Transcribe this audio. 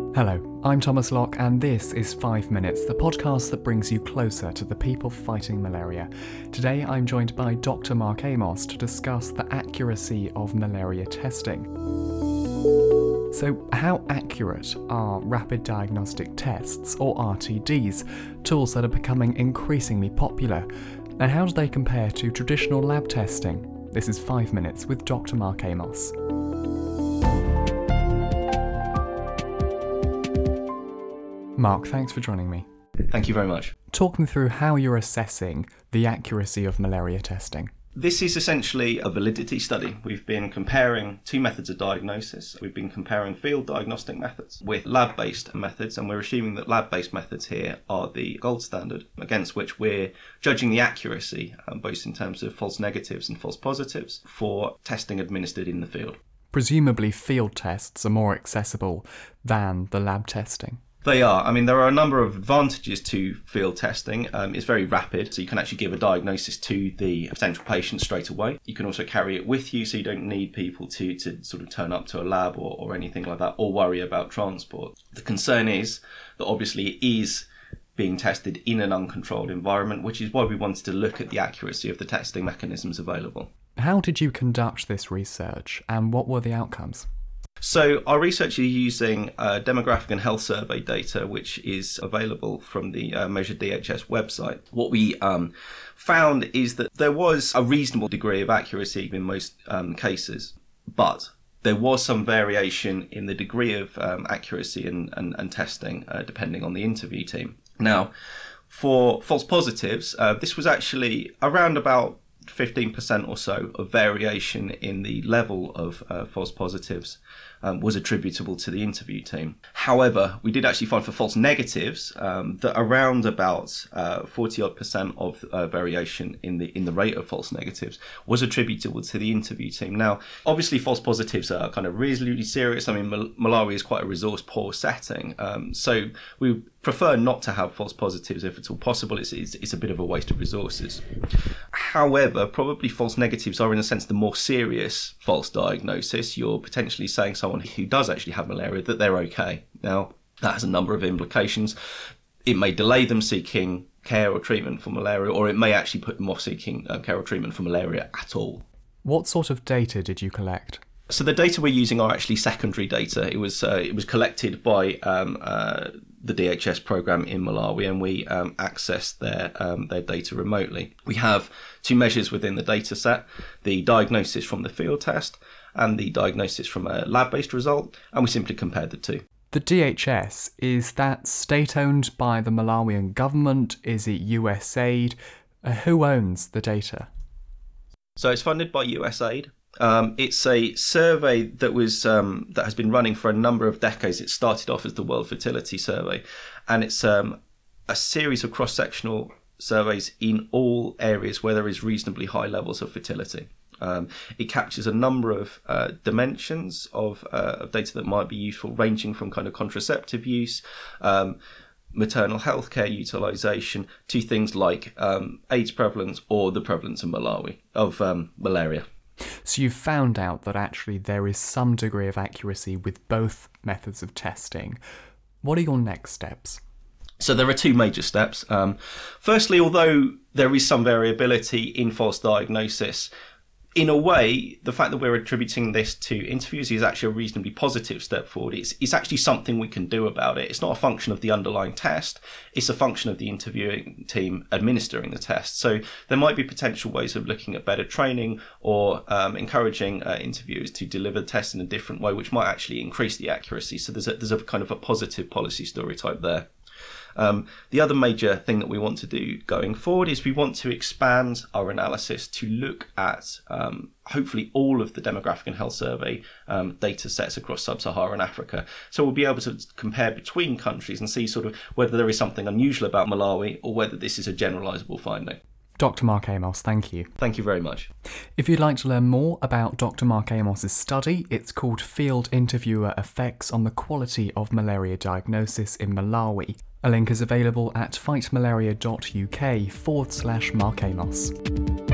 Hello, I'm Thomas Locke and this is 5 Minutes, the podcast that brings you closer to the people fighting malaria. Today I'm joined by Dr. Mark Amos to discuss the accuracy of malaria testing. So how accurate are rapid diagnostic tests, or RTDs, tools that are becoming increasingly popular? And how do they compare to traditional lab testing? This is 5 Minutes with Dr. Mark Amos. Mark, thanks for joining me. Thank you very much. Talk me through how you're assessing the accuracy of malaria testing. This is essentially a validity study. We've been comparing two methods of diagnosis. We've been comparing field diagnostic methods with lab-based methods, and we're assuming that lab-based methods here are the gold standard against which we're judging the accuracy, both in terms of false negatives and false positives, for testing administered in the field. Presumably field tests are more accessible than the lab testing. They are. I mean, there are a number of advantages to field testing. It's very rapid, so you can actually give a diagnosis to the potential patient straight away. You can also carry it with you, so you don't need people to sort of turn up to a lab or anything like that, or worry about transport. The concern is that obviously it is being tested in an uncontrolled environment, which is why we wanted to look at the accuracy of the testing mechanisms available. How did you conduct this research, and what were the outcomes? So our research is using demographic and health survey data, which is available from the Measure DHS website. What we found is that there was a reasonable degree of accuracy in most cases, but there was some variation in the degree of accuracy and testing depending on the interview team. Now, for false positives, this was actually around about 15% or so of variation in the level of false positives was attributable to the interview team. However, we did actually find for false negatives that around about 40% of variation in the rate of false negatives was attributable to the interview team. Now, obviously, false positives are kind of reasonably serious. I mean, Malawi is quite a resource-poor setting, so we prefer not to have false positives if at all possible. It's a bit of a waste of resources. However, probably false negatives are in a sense the more serious false diagnosis. You're potentially saying someone who does actually have malaria that they're okay. Now, that has a number of implications. It may delay them seeking care or treatment for malaria, or it may actually put them off seeking care or treatment for malaria at all. What sort of data did you collect? So the data we're using are actually secondary data. It was collected by the DHS program in Malawi, and we accessed their data remotely. We have two measures within the data set: the diagnosis from the field test and the diagnosis from a lab-based result, and we simply compared the two. The DHS, is that state-owned by the Malawian government? Is it USAID? Who owns the data? So it's funded by USAID. It's a survey that has been running for a number of decades. It started off as the World Fertility Survey, and it's a series of cross-sectional surveys in all areas where there is reasonably high levels of fertility. It captures a number of dimensions of data that might be useful, ranging from kind of contraceptive use, maternal health care utilisation, to things like AIDS prevalence or the prevalence of malaria. So you've found out that actually there is some degree of accuracy with both methods of testing. What are your next steps? So there are two major steps. Firstly, although there is some variability in false diagnosis, in a way, the fact that we're attributing this to interviews is actually a reasonably positive step forward. It's actually something we can do about it. It's not a function of the underlying test. It's a function of the interviewing team administering the test. So there might be potential ways of looking at better training or encouraging interviewers to deliver the test in a different way, which might actually increase the accuracy. So there's a kind of a positive policy story type there. The other major thing that we want to do going forward is we want to expand our analysis to look at hopefully all of the demographic and health survey data sets across sub-Saharan Africa. So we'll be able to compare between countries and see sort of whether there is something unusual about Malawi or whether this is a generalisable finding. Dr. Mark Amos, thank you. Thank you very much. If you'd like to learn more about Dr. Mark Amos's study, it's called Field Interviewer Effects on the Quality of Malaria Diagnosis in Malawi. A link is available at fightmalaria.uk/Mark Amos.